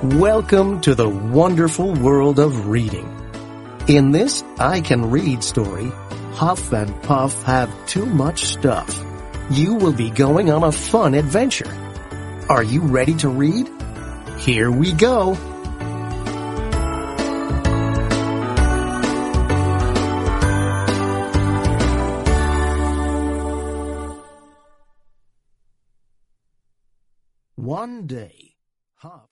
Welcome to the wonderful world of reading. In this I Can Read story, Huff and Puff have too much stuff. You will be going on a fun adventure. Are you ready to read? Here we go. One day, Huff